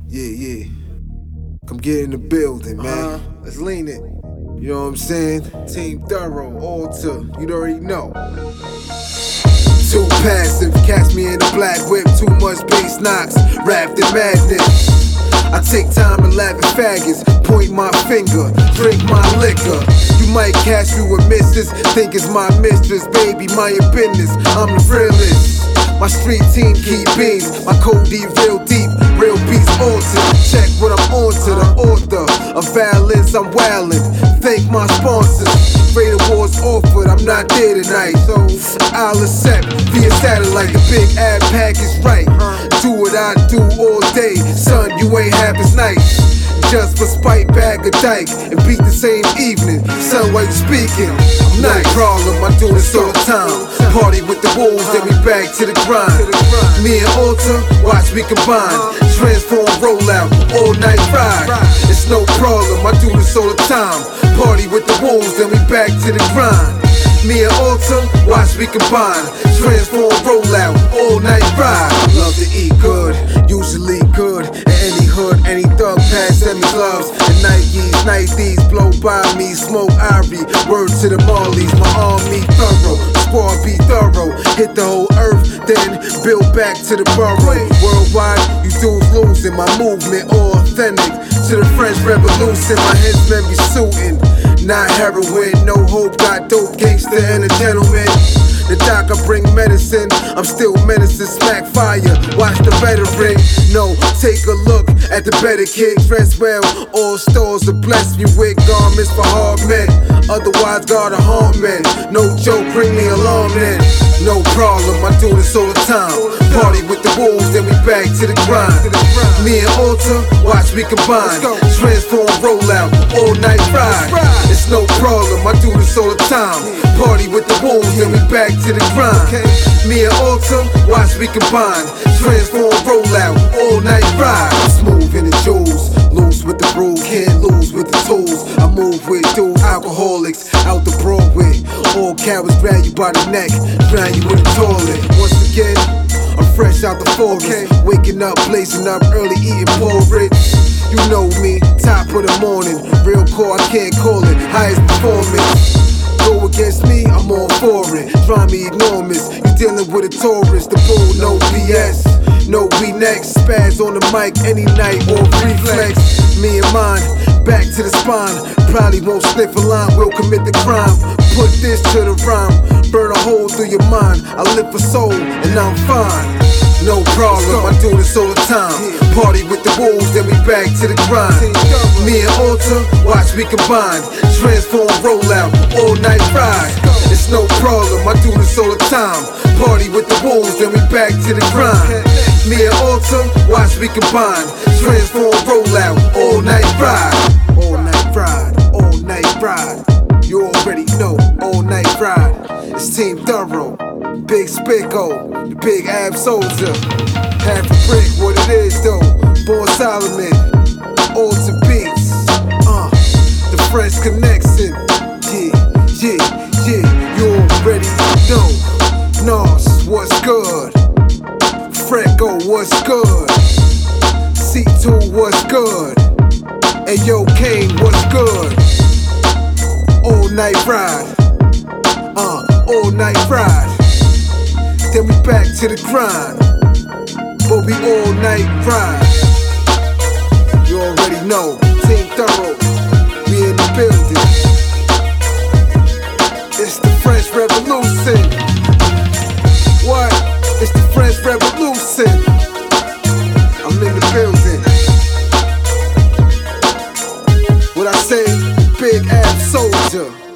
Yeah. Come get in the building, man. Let's lean it. You know what I'm saying? Team Thorough, Alter, you already know. Too passive, catch me in the black whip. Too much bass knocks, wrapped in madness. I take time to laugh at faggots, point my finger, drink my liquor. You might catch me with misses, think it's my mistress, baby, mind your business, I'm the realest. My street team keep beans, my code D real deep, real beats altered. Check what I'm on to, the author of violence, I'm wildin'. Thank my sponsors, Freight Awards offered, I'm not there tonight, so I'll accept via satellite. The big ad pack is right, do what I do all day, son, you ain't half as nice. Just for spite, bag a dyke and beat the same evening. Son, why you speaking? I'm not a problem, I do this all the time. Party with the wolves, then we back to the grind. Me and Alter, watch me combine. Transform, roll out, all night ride. It's no problem, I do this all the time. Party with the wolves, then we back to the grind. Me and Alter, watch me combine. Transform, roll out, all night ride. Love to eat good, usually good. In any hood, any thug pass send me gloves. And Nikes, nighties, blow by me, smoke ivory. Word to the Marleys, my army thorough. Squad be thorough, hit the whole earth, then build back to the borough. Worldwide, you dudes losing, my movement authentic. To the French Revolution, my henchmen be suiting. Not heroin, no hope, got dope, gangster and a gentleman. The doc, I bring medicine, I'm still menacing, smack fire, watch the veteran. No, take a look at the better kid, dress well, all stores are blessed you with garments for hard men. Otherwise, gotta harm men. No joke, bring me along then. No problem, I do this all the time. Party with the wolves, then we back to the grind. Me and Alter, watch me combine. Transform, roll out, all night ride. It's no problem, I do this all the time. Party with the wolves, then we back to the grind. Me and Alter, watch me combine. Transform, roll out, all night ride. Smooth in the jewels, loose with the rules, can't lose with the tools. I move with dudes, alcoholics, out the Broadway. All cowards grab you by the neck, drown you in the toilet. Once again, I'm fresh out the forest, waking up, blazing up early, eating porridge. You know me, top of the morning, real core, I can't call it, highest performance. Go against me, I'm all for it. Drama enormous, you dealing with a tourist. The bull, no BS. No, we next. Spaz on the mic any night or reflex. Me and mine, back to the spine. Probably won't sniff a line, we'll commit the crime. Put this to the rhyme, burn a hole through your mind. I live for soul, and I'm fine. No problem, I do this all the time. Party with the wolves, then we back to the grind. Me and Alter, watch me combine. Transform, roll out, all night ride. It's no problem, I do this all the time. Party with the wolves, then we back to the grind. Me and Alter, watch me combine. Transform, roll out, all night ride. All night ride, all night ride. You already know, all night ride. It's Team Thorough, Big Spicko, the big ab soldier. Half a brick, what it is though. Born Solomon, Alter Beats. The French Connection. Yeah. You already know. Nos, what's good? Freco, what's good? C2, what's good? Ayo, Kane, what's good? All night ride. All night ride. Then we back to the grind. But we all night ride. You already know. Team Thorough, we in the building. It's the French Revolution. What? It's the French Revolution. I'm in the building. What I say? Big ab soldier.